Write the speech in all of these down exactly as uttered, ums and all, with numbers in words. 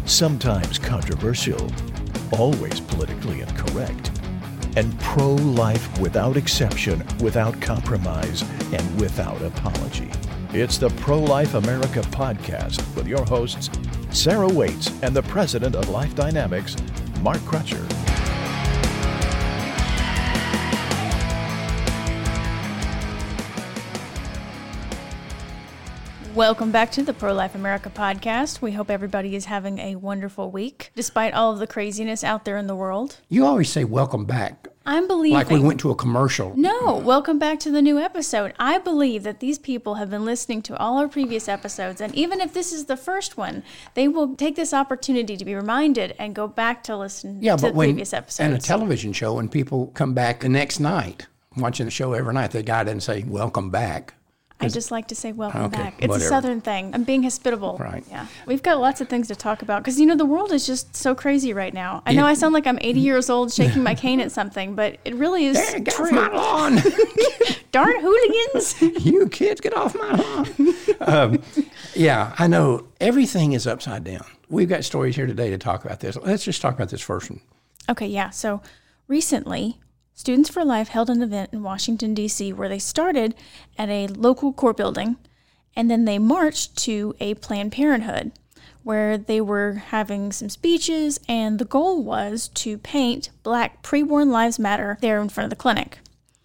sometimes controversial, always politically incorrect, and pro-life without exception, without compromise, and without apology. It's the Pro-Life America podcast with your hosts, Sarah Waits and the president of Life Dynamics, Mark Crutcher. Welcome back to the Pro-Life America podcast. We hope everybody is having a wonderful week, despite all of the craziness out there in the world. You always say welcome back. I'm believing. Like we went to a commercial. No, welcome back to the new episode. I believe that these people have been listening to all our previous episodes, and even if this is the first one, they will take this opportunity to be reminded and go back to listen yeah, to but the when, previous episodes. And a television show, when people come back the next night, watching the show every night, the guy doesn't say welcome back. I just like to say welcome okay, back. It's whatever. a Southern thing. I'm being hospitable. Right. Yeah. We've got lots of things to talk about because, you know, the world is just so crazy right now. I know it, I sound like I'm eighty years old shaking my cane at something, but it really is hey, get true. off my lawn. Darn hooligans. You kids, get off my lawn. um, yeah, I know. Everything is upside down. We've got stories here today to talk about this. Let's just talk about this first one. Okay, yeah. So recently, Students for Life held an event in Washington, D C, where they started at a local court building, and then they marched to a Planned Parenthood, where they were having some speeches, and the goal was to paint Black Preborn Lives Matter there in front of the clinic.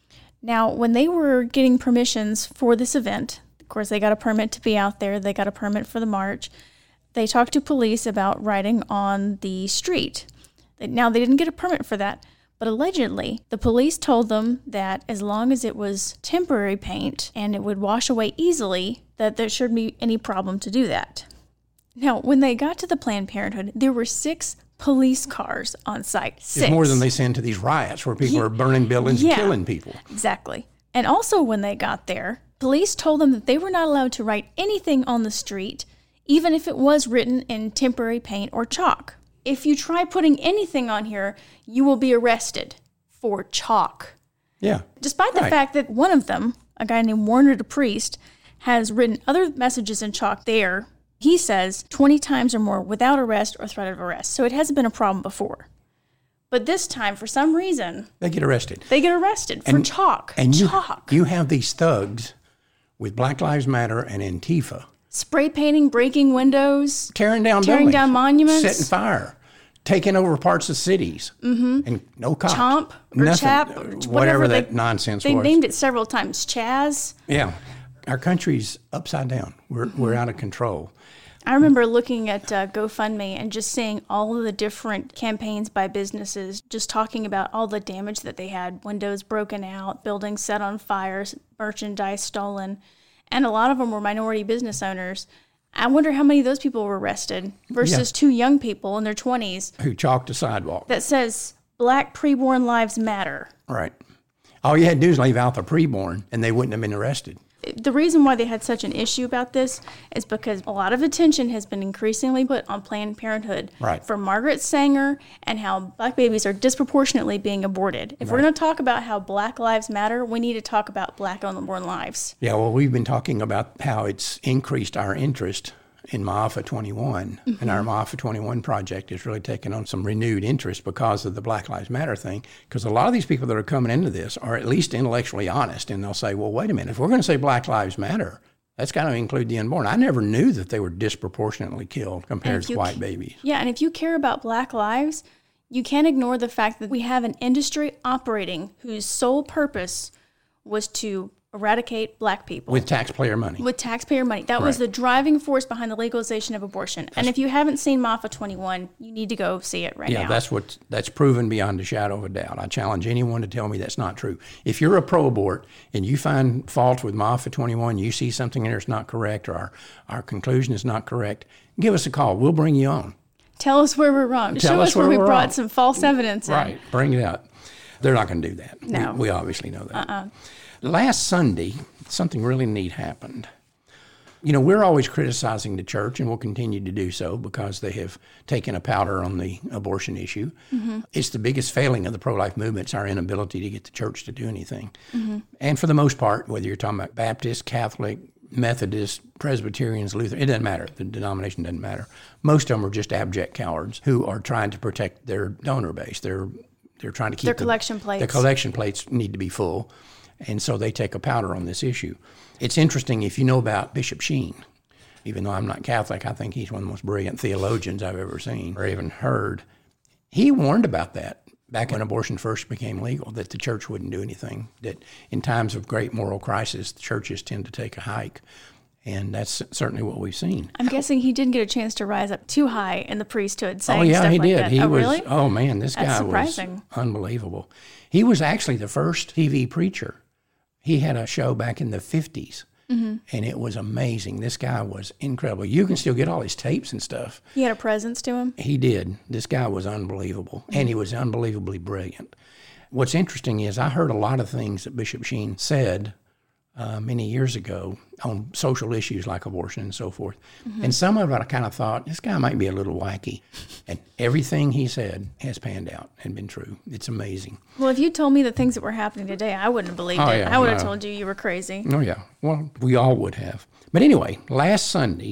Now, when they were getting permissions for this event, of course, they got a permit to be out there, they got a permit for the march, they talked to police about writing on the street. Now, they didn't get a permit for that, but allegedly, the police told them that as long as it was temporary paint and it would wash away easily, that there shouldn't be any problem to do that. Now, when they got to the Planned Parenthood, there were six police cars on site. Six. It's more than they send to these riots where people yeah. are burning buildings yeah, and killing people. Exactly. And also when they got there, police told them that they were not allowed to write anything on the street, even if it was written in temporary paint or chalk. If you try putting anything on here, you will be arrested for chalk. Yeah. Despite the right. fact that one of them, a guy named Warner DePriest, has written other messages in chalk there, he says twenty times or more without arrest or threat of arrest. So it hasn't been a problem before. But this time, for some reason, they get arrested. They get arrested for and, chalk. And you, chalk. you have these thugs with Black Lives Matter and Antifa. Spray painting, breaking windows, tearing down tearing buildings, down monuments, setting fire, taking over parts of cities, mm-hmm. and no cops. Chomp or Nothing, Chap, or whatever, whatever that they, nonsense they was. They named it several times. Chaz. Yeah, our country's upside down. We're mm-hmm. we're out of control. I remember looking at uh, GoFundMe and just seeing all of the different campaigns by businesses, just talking about all the damage that they had: windows broken out, buildings set on fire, merchandise stolen, and a lot of them were minority business owners. I wonder how many of those people were arrested versus yeah. two young people in their twenties. Who chalked a sidewalk. That says, Black Preborn Lives Matter. Right. All you had to do is leave out the preborn, and they wouldn't have been arrested. The reason why they had such an issue about this is because a lot of attention has been increasingly put on Planned Parenthood right. for Margaret Sanger and how Black babies are disproportionately being aborted. If right. we're going to talk about how Black lives matter, we need to talk about Black unborn lives. Yeah, well, we've been talking about how it's increased our interest in Ma'afa twenty-one, mm-hmm. and our Ma'afa twenty-one project is really taking on some renewed interest because of the Black Lives Matter thing, because a lot of these people that are coming into this are at least intellectually honest, and they'll say, well, wait a minute, if we're going to say Black Lives Matter, that's got to include the unborn. I never knew that they were disproportionately killed compared to white babies. Yeah, and if you care about Black lives, you can't ignore the fact that we have an industry operating whose sole purpose was to eradicate Black people. With taxpayer money. With taxpayer money. That right. was the driving force behind the legalization of abortion. That's, and if you haven't seen Ma'afa twenty-one, you need to go see it right yeah, now. Yeah, that's what that's proven beyond a shadow of a doubt. I challenge anyone to tell me that's not true. If you're a pro-abort and you find fault with Ma'afa twenty-one, you see something in there that's not correct, or our, our conclusion is not correct, give us a call. We'll bring you on. Tell us where we're wrong. Tell Show us us where, where we we're brought wrong. some false evidence in. Right, bring it out. They're not going to do that. No. We, we obviously know that. Uh-uh. Last Sunday, something really neat happened. You know, we're always criticizing the church, and we'll continue to do so because they have taken a powder on the abortion issue. Mm-hmm. It's the biggest failing of the pro-life movement. It's our inability to get the church to do anything. Mm-hmm. And for the most part, whether you're talking about Baptist, Catholic, Methodists, Presbyterians, Lutheran, it doesn't matter. The denomination doesn't matter. Most of them are just abject cowards who are trying to protect their donor base. They're they're trying to keep their the, collection plates. The collection plates need to be full, and so they take a powder on this issue. It's interesting if you know about Bishop Sheen. Even though I'm not Catholic, I think he's one of the most brilliant theologians I've ever seen or even heard. He warned about that back when abortion first became legal, that the church wouldn't do anything, that in times of great moral crisis, the churches tend to take a hike. And that's certainly what we've seen. I'm guessing he didn't get a chance to rise up too high in the priesthood saying oh, yeah, stuff he like did. that. He oh, was, really? Oh, man, this That's guy surprising. was unbelievable. He was actually the first T V preacher. He had a show back in the fifties. Mm-hmm. And it was amazing. This guy was incredible. You can still get all his tapes and stuff. He had a presence to him? He did. This guy was unbelievable, mm-hmm. and he was unbelievably brilliant. What's interesting is I heard a lot of things that Bishop Sheen said uh, many years ago on social issues like abortion and so forth. Mm-hmm. And some of it I kind of thought, this guy might be a little wacky. And everything he said has panned out and been true. It's amazing. Well, if you told me the things that were happening today, I wouldn't have believed oh, it. Yeah, I would have no. told you you were crazy. Oh, yeah. Well, we all would have. But anyway, last Sunday,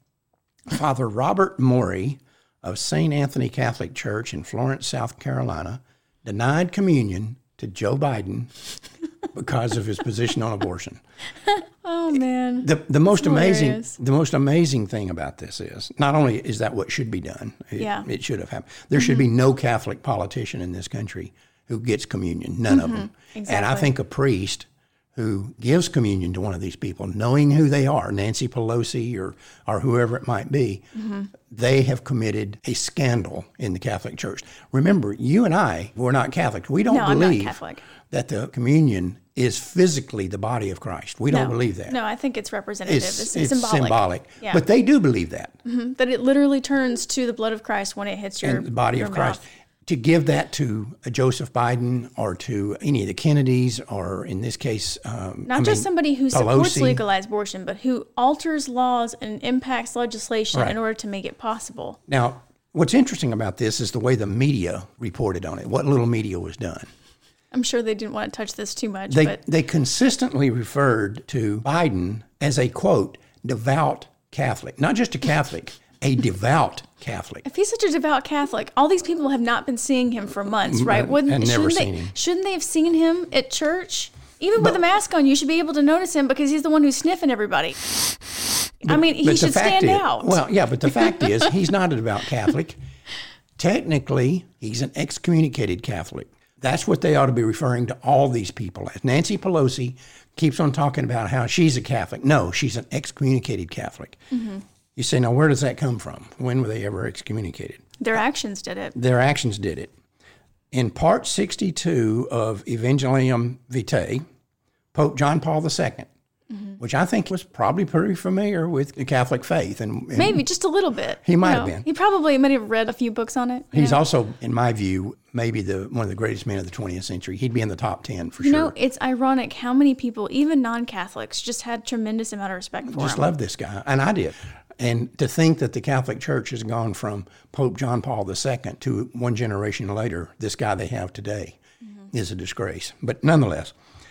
Father Robert Morey of Saint Anthony Catholic Church in Florence, South Carolina, denied communion to Joe Biden because of his position on abortion. Oh, man. The the most That's amazing hilarious. the most amazing thing about this is not only is that what should be done, it, Yeah. it should have happened. There should be no Catholic politician in this country who gets communion, none of them. And I Exactly. think a priest who gives communion to one of these people, knowing who they are, Nancy Pelosi or or whoever it might be, they have committed a scandal in the Catholic Church. Remember, you and I, we're not Catholic. We don't No, I'm not believe Catholic. that the communion is physically the body of Christ. We don't no. believe that. No, I think it's representative. It's, It's, it's symbolic. symbolic. Yeah. But they do believe that, Mhm. That it literally turns to the blood of Christ when it hits your in the body your of Christ. mouth. To give that to a Joseph Biden or to any of the Kennedys or in this case, um, Not I just mean, somebody who supports Pelosi. legalized abortion, but who alters laws and impacts legislation Right. in order to make it possible. Now, what's interesting about this is the way the media reported on it, what little media was done. I'm sure they didn't want to touch this too much, They, but they consistently referred to Biden as a, quote, devout Catholic. Not just a Catholic, a devout Catholic. if he's such a devout Catholic, all these people have not been seeing him for months, right? Wouldn't and never shouldn't seen they him. shouldn't they have seen him at church? Even with But- a mask on, you should be able to notice him because he's the one who's sniffing everybody. I mean, he But the should fact stand is- out. Well, yeah, but the fact is, he's not a devout Catholic. Technically, he's an excommunicated Catholic. That's what they ought to be referring to all these people as. Nancy Pelosi keeps on talking about how she's a Catholic. No, she's an excommunicated Catholic. Mm-hmm. You say, now where does that come from? When were they ever excommunicated? Their actions did it. Their actions did it. In part sixty-two of Evangelium Vitae, Pope John Paul the Second, Mm-hmm. which I think was probably pretty familiar with the Catholic faith. and, and Maybe just a little bit. He might You have know, been. He probably might have read a few books on it. He's Yeah. also, in my view, maybe the one of the greatest men of the twentieth century. He'd be in the top ten for You sure. know, it's ironic how many people, even non-Catholics, just had tremendous amount of respect for Just him. love this guy, and I did. And to think that the Catholic Church has gone from Pope John Paul the Second to one generation later, this guy they have today, mm-hmm. is a disgrace. But nonetheless,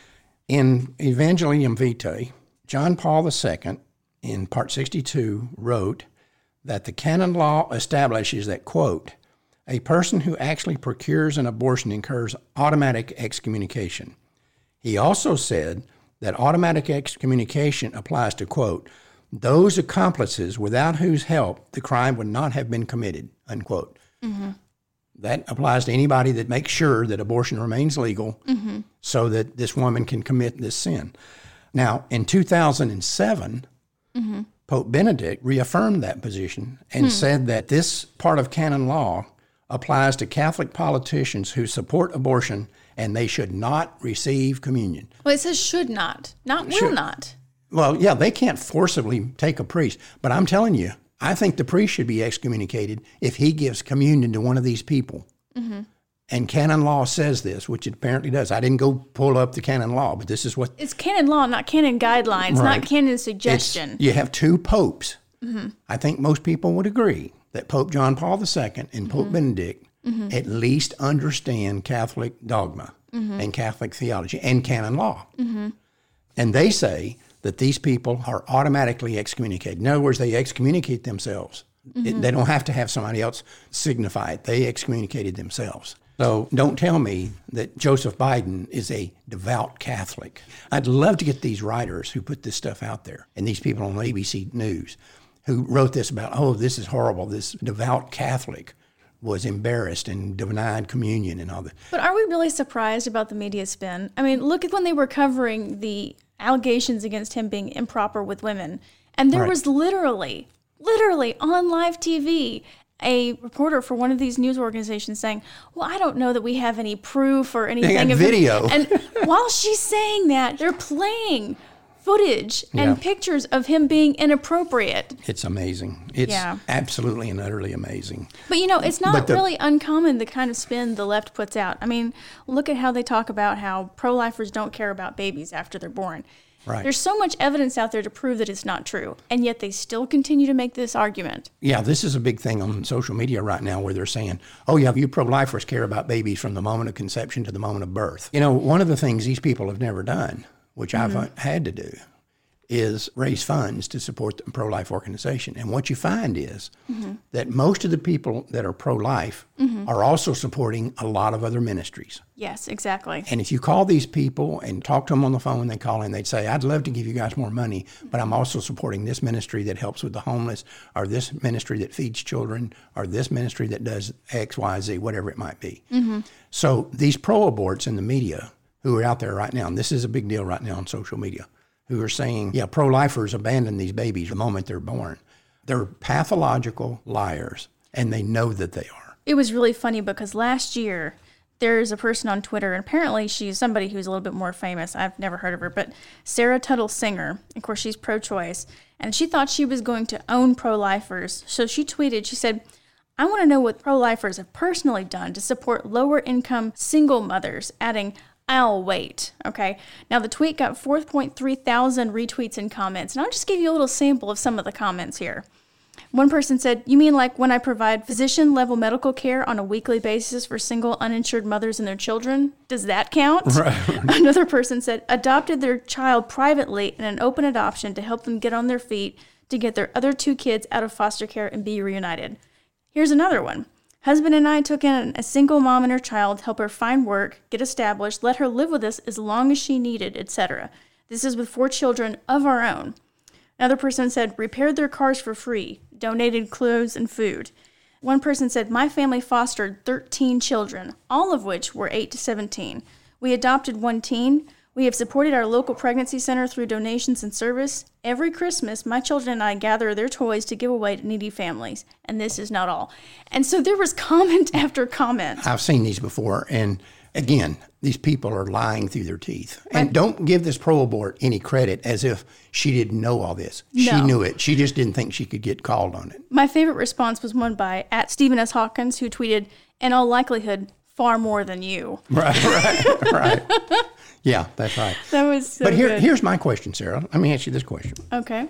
in Evangelium Vitae, John Paul the Second, in part sixty-two, wrote that the canon law establishes that, quote, a person who actually procures an abortion incurs automatic excommunication. He also said that automatic excommunication applies to, quote, those accomplices without whose help the crime would not have been committed, unquote. Mm-hmm. That applies to anybody that makes sure that abortion remains legal mm-hmm. so that this woman can commit this sin. Now, in two thousand seven, mm-hmm. Pope Benedict reaffirmed that position and hmm. said that this part of canon law applies to Catholic politicians who support abortion and they should not receive communion. Well, it says should not, not will Should. not. Well, yeah, they can't forcibly take a priest, but I'm telling you, I think the priest should be excommunicated if he gives communion to one of these people. Mm-hmm. And canon law says this, which it apparently does. I didn't go pull up the canon law, but this is what... It's canon law, not canon guidelines, Right. not canon suggestion. It's, you have two popes. Mm-hmm. I think most people would agree that Pope John Paul the Second and Pope mm-hmm. Benedict mm-hmm. at least understand Catholic dogma mm-hmm. and Catholic theology and canon law. Mm-hmm. And they say that these people are automatically excommunicated. In other words, they excommunicate themselves. Mm-hmm. It, they don't have to have somebody else signify it. They excommunicated themselves. So don't tell me that Joseph Biden is a devout Catholic. I'd love to get these writers who put this stuff out there and these people on A B C News who wrote this about, oh, this is horrible. This devout Catholic was embarrassed and denied communion and all that. But are we really surprised about the media spin? I mean, look at when they were covering the allegations against him being improper with women. And there Right. was literally, literally on live T V, a reporter for one of these news organizations saying, well, I don't know that we have any proof or anything. They got of video. Him. And while she's saying that, they're playing footage and Yeah. pictures of him being inappropriate. It's amazing. It's Yeah. absolutely and utterly amazing. But, you know, it's not But the- really uncommon, the kind of spin the left puts out. I mean, look at how they talk about how pro-lifers don't care about babies after they're born. Right. There's so much evidence out there to prove that it's not true, and yet they still continue to make this argument. Yeah, this is a big thing on social media right now where they're saying, oh, yeah, you pro-lifers care about babies from the moment of conception to the moment of birth. You know, one of the things these people have never done, which mm-hmm. I've had to do, is raise funds to support the pro-life organization. And what you find is mm-hmm. that most of the people that are pro-life mm-hmm. are also supporting a lot of other ministries. Yes, exactly. And if you call these people and talk to them on the phone, they call in, they'd say, I'd love to give you guys more money, but I'm also supporting this ministry that helps with the homeless, or this ministry that feeds children, or this ministry that does X, Y, Z, whatever it might be. Mm-hmm. So these pro-aborts in the media who are out there right now, and this is a big deal right now on social media, who are saying, yeah, pro-lifers abandon these babies the moment they're born. They're pathological liars, and they know that they are. It was really funny because last year, there's a person on Twitter, and apparently she's somebody who's a little bit more famous. I've never heard of her, but Sarah Tuttle Singer. Of course, she's pro-choice, and she thought she was going to own pro-lifers. So she tweeted, she said, I want to know what pro-lifers have personally done to support lower-income single mothers, adding, I'll wait. Okay. Now, the tweet got four point three thousand retweets and comments, and I'll just give you a little sample of some of the comments here. One person said, you mean like when I provide physician-level medical care on a weekly basis for single uninsured mothers and their children? Does that count? Right. Another person said, adopted their child privately in an open adoption to help them get on their feet to get their other two kids out of foster care and be reunited. Here's another one. Husband and I took in a single mom and her child, help her find work, get established, let her live with us as long as she needed, et cetera. This is with four children of our own. Another person said, repaired their cars for free, donated clothes and food. One person said, my family fostered thirteen children, all of which were eight to seventeen. We adopted one teen. We have supported our local pregnancy center through donations and service. Every Christmas, my children and I gather their toys to give away to needy families. And this is not all. And so there was comment after comment. I've seen these before. And again, these people are lying through their teeth. And don't give this pro-abort any credit as if she didn't know all this. She No. knew it. She just didn't think she could get called on it. My favorite response was one by at Stephen S. Hawkins, who tweeted, in all likelihood, far more than you. Right, right, right. Yeah, that's right. That was so But here, good. here's my question, Sarah. Let me ask you this question. Okay.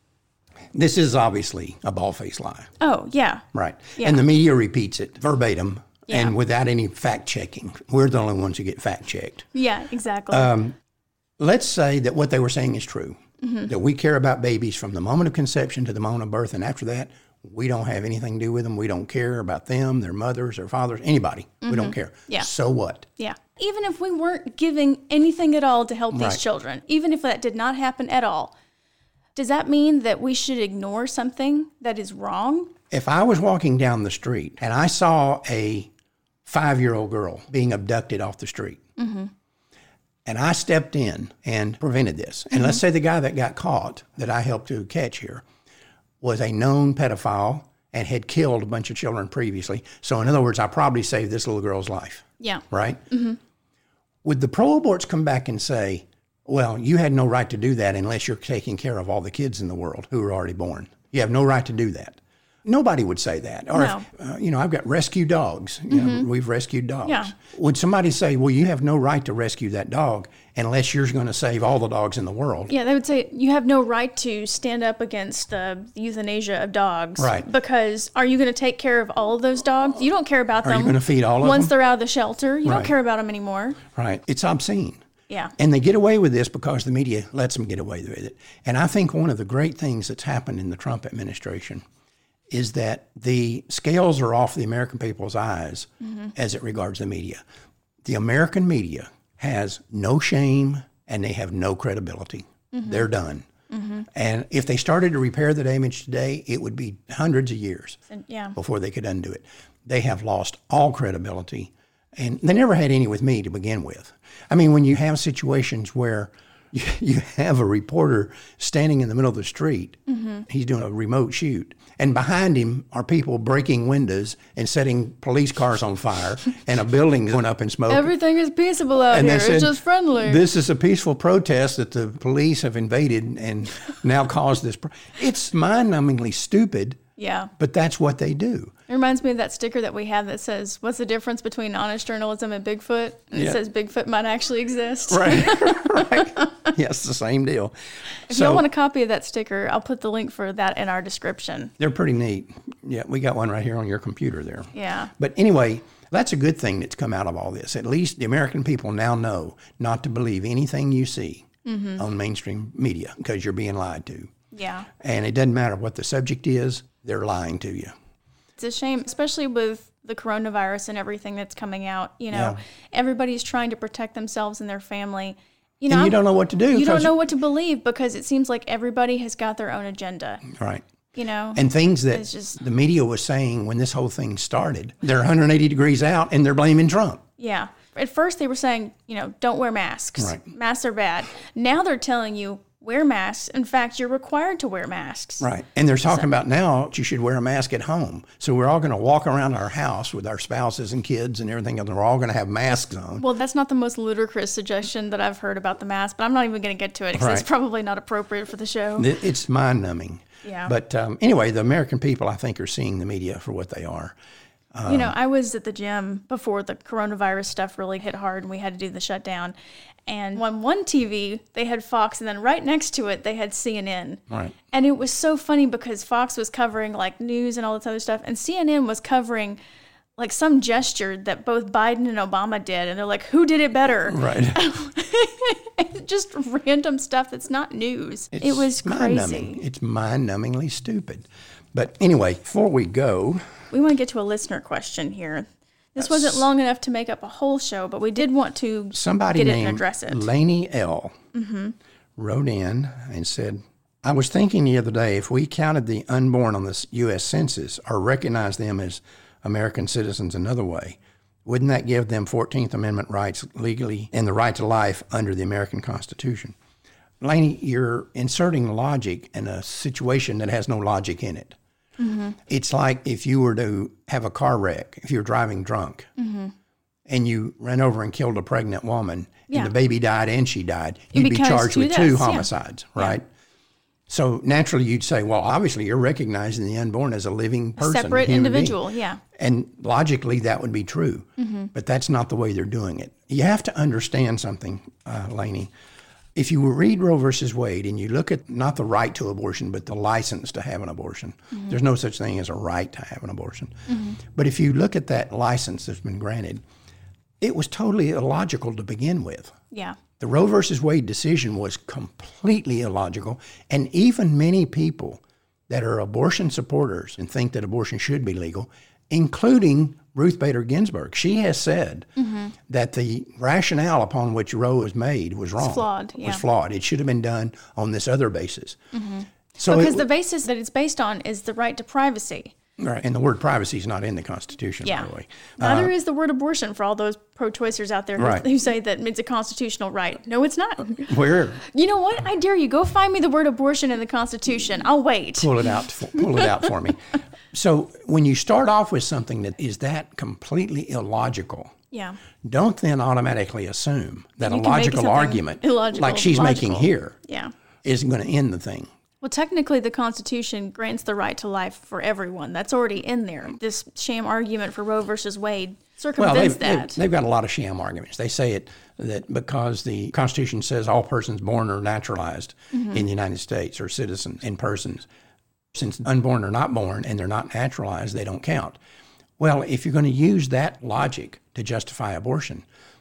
This is obviously a bald-faced lie, Oh, yeah. right? Yeah. And the media repeats it verbatim Yeah. and without any fact-checking. We're the only ones who get fact-checked. Yeah, exactly. Um, Let's say that what they were saying is true, mm-hmm. that we care about babies from the moment of conception to the moment of birth, and after that, we don't have anything to do with them. We don't care about them, their mothers, their fathers, anybody. Mm-hmm. We don't care. Yeah. So what? Yeah. Even if we weren't giving anything at all to help Right. these children, even if that did not happen at all, does that mean that we should ignore something that is wrong? If I was walking down the street and I saw a five-year-old girl being abducted off the street, mm-hmm. and I stepped in and prevented this, and mm-hmm. let's say the guy that got caught that I helped to catch here was a known pedophile and had killed a bunch of children previously. So in other words, I probably saved this little girl's life. Yeah. Right? Mm-hmm. Would the pro-aborts come back and say, well, you had no right to do that unless you're taking care of all the kids in the world who are already born. You have no right to do that. Nobody would say that. Or, No. if, uh, you know, I've got rescue dogs. You Mm-hmm. know, we've rescued dogs. Yeah. Would somebody say, well, you have no right to rescue that dog unless you're going to save all the dogs in the world? Yeah, they would say you have no right to stand up against the euthanasia of dogs. Right. Because are you going to take care of all of those dogs? You don't care about Are them. you going to feed all of Once them? they're out of the shelter, you Right. don't care about them anymore. Right. It's obscene. Yeah. And they get away with this because the media lets them get away with it. And I think one of the great things that's happened in the Trump administration is that the scales are off the American people's eyes mm-hmm. as it regards the media. The American media has no shame and they have no credibility. Mm-hmm. They're done. Mm-hmm. And if they started to repair the damage today, it would be hundreds of years yeah. before they could undo it. They have lost all credibility, and they never had any with me to begin with. I mean, when you have situations where you, you have a reporter standing in the middle of the street, mm-hmm. he's doing a remote shoot, and behind him are people breaking windows and setting police cars on fire, and a building going up in smoke. Everything is peaceable out and here. Said, it's just friendly. This is a peaceful protest that the police have invaded and now caused this. Pro- it's mind-numbingly stupid. Yeah. But that's what they do. It reminds me of that sticker that we have that says, what's the difference between honest journalism and Bigfoot? And yeah. it says Bigfoot might actually exist. Right. right. Yes, the same deal. If so, y'all want a copy of that sticker, I'll put the link for that in our description. They're pretty neat. Yeah, we got one right here on your computer there. Yeah. But anyway, that's a good thing that's come out of all this. At least the American people now know not to believe anything you see mm-hmm. on mainstream media because you're being lied to. Yeah. And it doesn't matter what the subject is, they're lying to you. It's a shame, especially with the coronavirus and everything that's coming out. You know, yeah. everybody's trying to protect themselves and their family. You know, and you don't know what to do. You don't know what to believe because it seems like everybody has got their own agenda. Right. You know, and things that just, the media was saying when this whole thing started, they're one hundred eighty degrees out and they're blaming Trump. Yeah. At first they were saying, you know, don't wear masks. Right. Masks are bad. Now they're telling you, wear masks. In fact, you're required to wear masks. Right. And they're talking so, about now you should wear a mask at home. So we're all going to walk around our house with our spouses and kids and everything, and we're all going to have masks on. Well, that's not the most ludicrous suggestion that I've heard about the mask, but I'm not even going to get to it because right. it's probably not appropriate for the show. It's mind-numbing. Yeah. But um, anyway, the American people, I think, are seeing the media for what they are. Um, you know, I was at the gym before the coronavirus stuff really hit hard and we had to do the shutdown. And on one T V, they had Fox, and then right next to it, they had C N N. Right. And it was so funny because Fox was covering, like, news and all this other stuff, and C N N was covering, like, some gesture that both Biden and Obama did. And they're like, who did it better? Right. Just random stuff that's not news. It's it was crazy. Mind-numbing. It's mind-numbingly stupid. But anyway, before we go... We want to get to a listener question here. This wasn't long enough to make up a whole show, but we did want to somebody get it named and address it. Laney L. Mm-hmm. wrote in and said, I was thinking the other day, if we counted the unborn on the U S Census or recognized them as American citizens another way, wouldn't that give them fourteenth Amendment rights legally and the right to life under the American Constitution? Laney, you're inserting logic in a situation that has no logic in it. Mm-hmm. It's like if you were to have a car wreck, if you're driving drunk, mm-hmm. and you ran over and killed a pregnant woman, yeah. and the baby died and she died, you'd be because charged with deaths, two yeah. homicides, right? Yeah. So naturally you'd say, well, obviously you're recognizing the unborn as a living person. Separate individual, being. yeah. And logically that would be true, mm-hmm. but that's not the way they're doing it. You have to understand something, uh, Laney. If you read Roe versus Wade and you look at not the right to abortion, but the license to have an abortion, mm-hmm. there's no such thing as a right to have an abortion. Mm-hmm. But if you look at that license that's been granted, it was totally illogical to begin with. Yeah. The Roe versus Wade decision was completely illogical. And even many people that are abortion supporters and think that abortion should be legal, including Ruth Bader Ginsburg, she has said mm-hmm. that the rationale upon which Roe was made was wrong. It's flawed. Yeah. Was flawed. It should have been done on this other basis. Mm-hmm. So because it, the basis that it's based on is the right to privacy. Right, and the word privacy is not in the Constitution, yeah. by the way. Neither uh, is the word abortion for all those pro-choicers out there who, right. who say that it's a constitutional right. No, it's not. Where? You know what? I dare you. Go find me the word abortion in the Constitution. I'll wait. Pull it out. Pull it out for me. So when you start off with something that is that completely illogical, yeah. don't then automatically assume that a logical argument, illogical, like she's logical. making here, yeah. is going to end the thing. Well, technically, the Constitution grants the right to life for everyone. That's already in there. This sham argument for Roe versus Wade circumvents well, they've, that. They've, they've got a lot of sham arguments. They say it that because the Constitution says all persons born are naturalized mm-hmm. in the United States or citizens and persons. Since unborn are not born and they're not naturalized, they don't count. Well, if you're going to use that logic to justify abortion,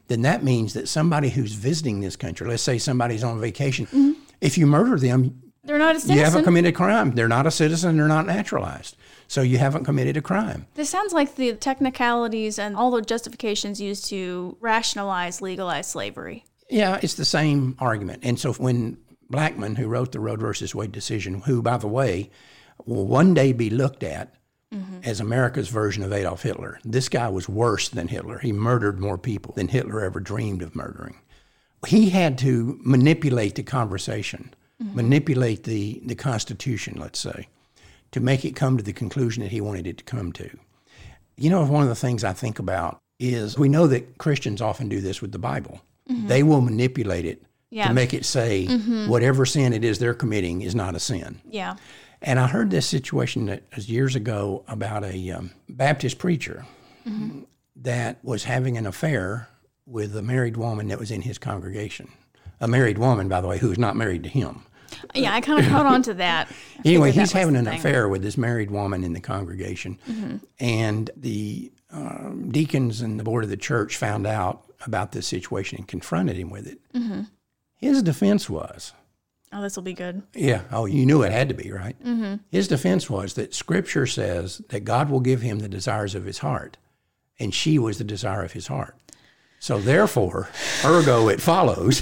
then that means that somebody who's visiting this country, let's say somebody's on vacation, mm-hmm. if you murder them, they're not a citizen. You haven't committed a crime. They're not a citizen. They're not naturalized. So you haven't committed a crime. This sounds like the technicalities and all the justifications used to rationalize, legalize slavery. Yeah, it's the same argument. And so when Blackmun, who wrote the Roe versus Wade decision, who, by the way, will one day be looked at mm-hmm. as America's version of Adolf Hitler. This guy was worse than Hitler. He murdered more people than Hitler ever dreamed of murdering. He had to manipulate the conversation. Mm-hmm. Manipulate the, the Constitution, let's say, to make it come to the conclusion that he wanted it to come to. You know, one of the things I think about is we know that Christians often do this with the Bible. Mm-hmm. They will manipulate it yeah. to make it say mm-hmm. whatever sin it is they're committing is not a sin. Yeah. And I heard this situation that was years ago about a um, Baptist preacher mm-hmm. that was having an affair with a married woman that was in his congregation. A married woman, by the way, who was not married to him. Yeah, I kind of caught on to that. Anyway, he's having an thing. affair with this married woman in the congregation. Mm-hmm. And the uh, deacons and the board of the church found out about this situation and confronted him with it. Mm-hmm. His defense was... Oh, this will be good. Yeah. Oh, you knew it had to be, right? Mm-hmm. His defense was that Scripture says that God will give him the desires of his heart. And she was the desire of his heart. So therefore, ergo, it follows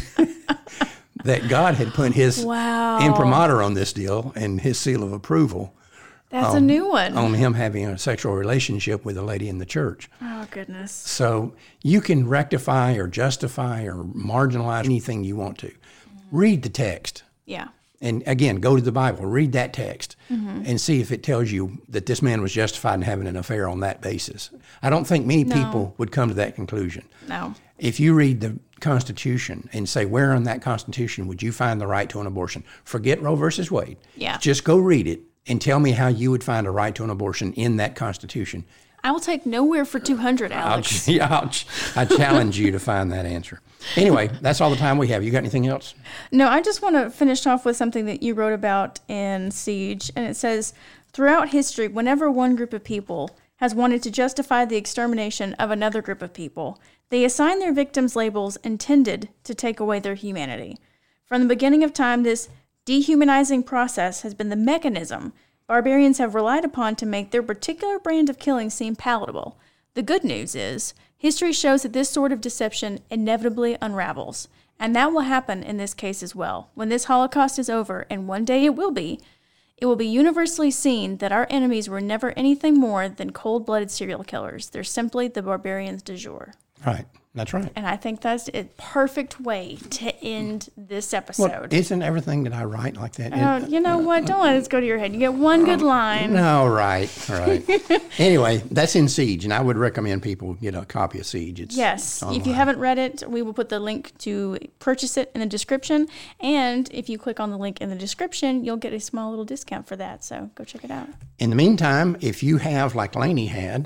that God had put his wow. imprimatur on this deal and his seal of approval. That's on, a new one. On him having a sexual relationship with a lady in the church. Oh, goodness. So you can rectify or justify or marginalize anything you want to. Mm-hmm. Read the text. Yeah. And again, go to the Bible, read that text, mm-hmm. and see if it tells you that this man was justified in having an affair on that basis. I don't think many no. people would come to that conclusion. No. If you read the Constitution and say, where in that Constitution would you find the right to an abortion? Forget Roe versus Wade. Yeah. Just go read it and tell me how you would find a right to an abortion in that Constitution. I will take nowhere for two hundred, Alex. I'll, yeah, I'll, I challenge you to find that answer. Anyway, that's all the time we have. You got anything else? No, I just want to finish off with something that you wrote about in Siege. And it says, throughout history, whenever one group of people has wanted to justify the extermination of another group of people, they assign their victims labels intended to take away their humanity. From the beginning of time, this dehumanizing process has been the mechanism barbarians have relied upon to make their particular brand of killing seem palatable. The good news is, history shows that this sort of deception inevitably unravels. And that will happen in this case as well. When this Holocaust is over, and one day it will be, it will be universally seen that our enemies were never anything more than cold-blooded serial killers. They're simply the barbarians du jour. Right. That's right. And I think that's a perfect way to end this episode. Well, isn't everything that I write like that? Uh, you know what? Don't let it go to your head. You get one good line. No, right, right. Anyway, that's in Siege, and I would recommend people get a copy of Siege. It's yes. online. If you haven't read it, we will put the link to purchase it in the description. And if you click on the link in the description, you'll get a small little discount for that. So go check it out. In the meantime, if you have, like Lainey had,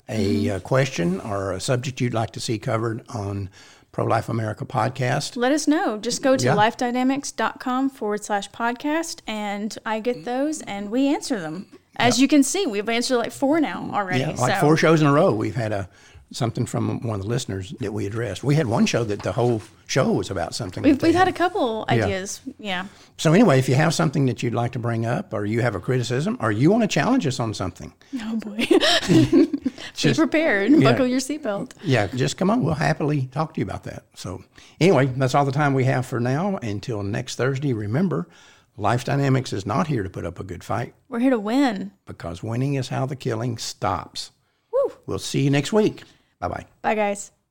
a mm-hmm. uh, question or a subject you'd like to see covered on Pro-Life America podcast, let us know. Just go to yeah. lifedynamics.com forward slash podcast, and I get those, and we answer them. As yeah. you can see, we've answered like four now already. Yeah, like so. four shows in a row. We've had a something from one of the listeners that we addressed. We had one show that the whole show was about something. We've, we've had. had a couple ideas. Yeah. yeah. So anyway, if you have something that you'd like to bring up, or you have a criticism, or you want to challenge us on something. Oh, boy. Just, be prepared. Yeah, buckle your seatbelt. Yeah, just come on. We'll happily talk to you about that. So anyway, that's all the time we have for now. Until next Thursday, remember, Life Dynamics is not here to put up a good fight. We're here to win. Because winning is how the killing stops. Woo. We'll see you next week. Bye-bye. Bye, guys.